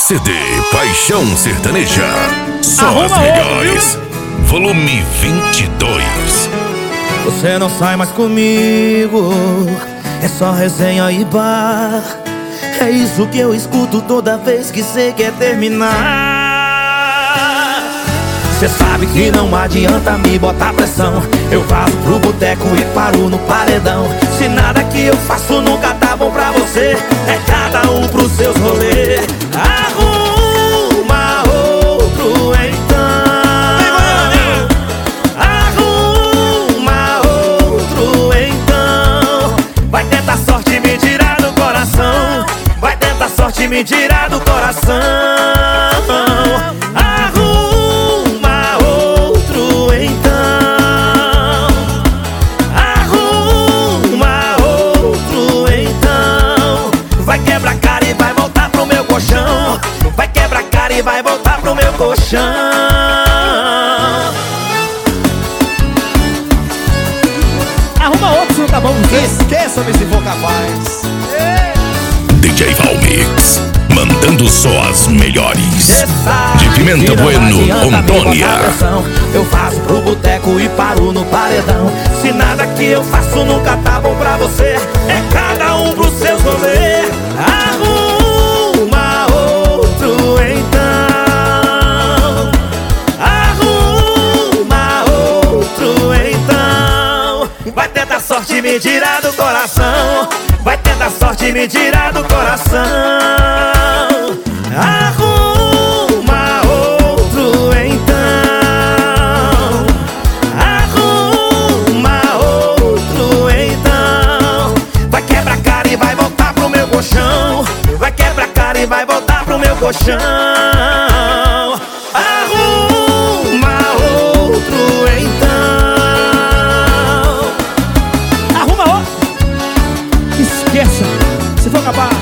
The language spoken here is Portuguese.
CD Paixão Sertaneja. Só Arruma as melhores. Volume 22. Você não sai mais comigo, é só resenha e bar. É isso que eu escuto toda vez que cê quer terminar. Cê sabe que não adianta me botar pressão. Eu vazo pro boteco e paro no paredão. Se nada que eu faço nunca tá bom pra você, é cada um pros seus rolês. Arruma outro então. Arruma outro então. Vai tentar sorte me tirar do coração. Vai tentar sorte me tirar do coração. Arruma outro então. Arruma outro então. Vai quebrar a cara e vai voltar pro meu colchão. Vai quebrar a cara e vai voltar pro meu colchão. Arruma outro, não tá bom? Esqueça-me se for capaz. DJ Valmix, mandando só as melhores. Cê sabe De Pimenta que não Bueno, adianta me Antônia. botar pressão. Eu faço pro boteco e paro no paredão. Se nada que eu faço nunca tá bom pra você, é cada um pros seus rolês. Arruma outro então. Arruma outro então. Vai tentar sorte me tirar do coração. Vai tentar sorte me tirar do coração. Arruma outro então. Arruma outro então. Vai quebrar a cara e vai voltar pro meu colchão. Vai quebrar a cara e vai voltar pro meu colchão. Arruma outro então. Arruma outro. Esqueça, se for capaz.